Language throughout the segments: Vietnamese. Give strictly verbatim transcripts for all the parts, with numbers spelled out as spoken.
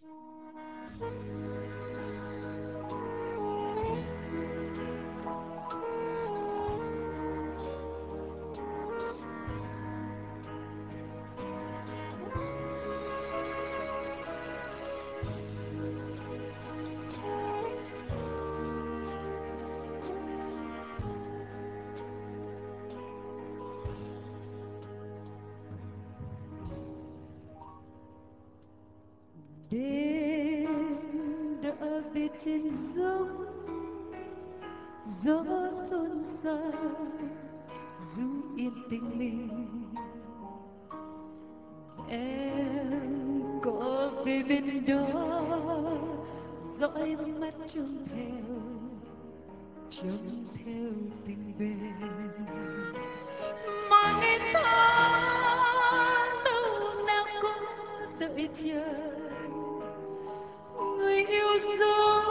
Đêm đã về trên dốc, gió xôn xao du yên tình mình. Em có về bên đó, dõi mắt trông theo, trông theo tình bên. Mà ngày tháng đâu nào có đợi chờ, người yêu dấu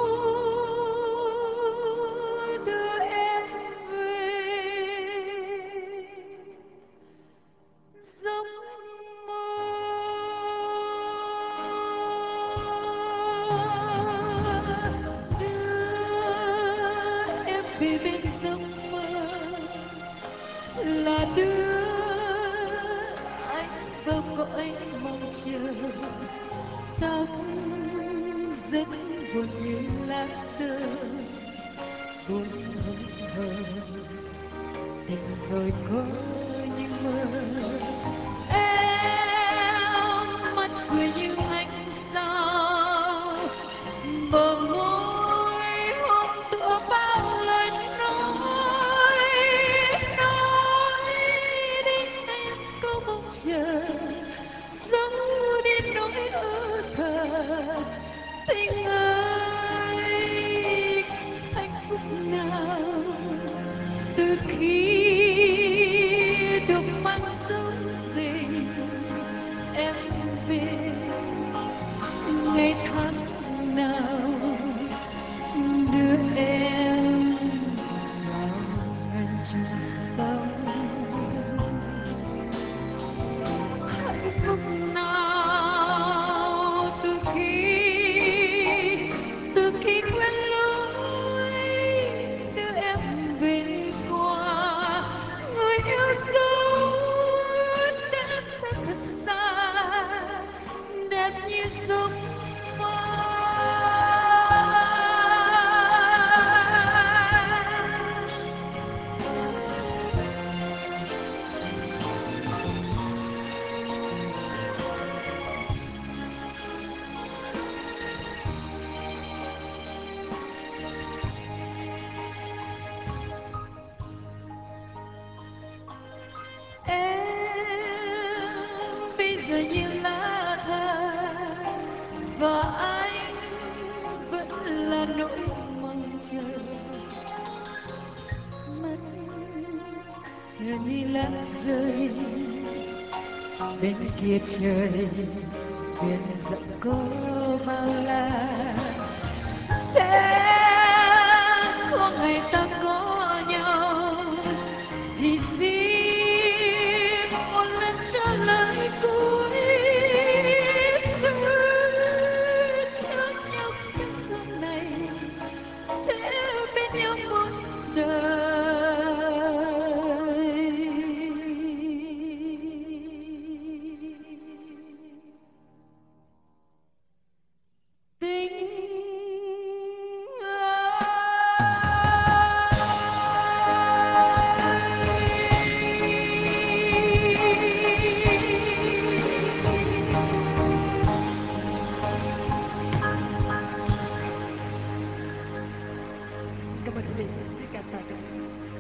đưa em về giấc mơ. Đưa em về bên giấc mơ là đưa anh vào cõi mong chờ. Tóc rất buồn như lá tơ buồn hững hờ, tình rồi có những mơ. Em mắt cười như ánh sao, bờ môi hôn tựa bao lời nói. Nói đi em có mong chờ, giấu đi nỗi ơ thơ. Tình ơi, hạnh phúc nào từ khi được mang dấu gìn em về. Ngày tháng nào đưa em vào ngàn trùng sông. Hạnh phúc nào từ khi từ khi quen lối đưa em về qua. Người yêu dấu đã xa thật xa, đẹp như giấc mơ. Em bây giờ như lá thơ và anh vẫn là nỗi mong chờ. Mắt nhớ như lá rơi bên kia trời, biển rộng có bao la. Sẽ có ngày ta có nhau thì xin một lần cho lời cuối giữ cho nhau yêu thương này, sẽ bên nhau một đời. Tình Xin cảm ơn quý vị, xin cảm tạ quý vị.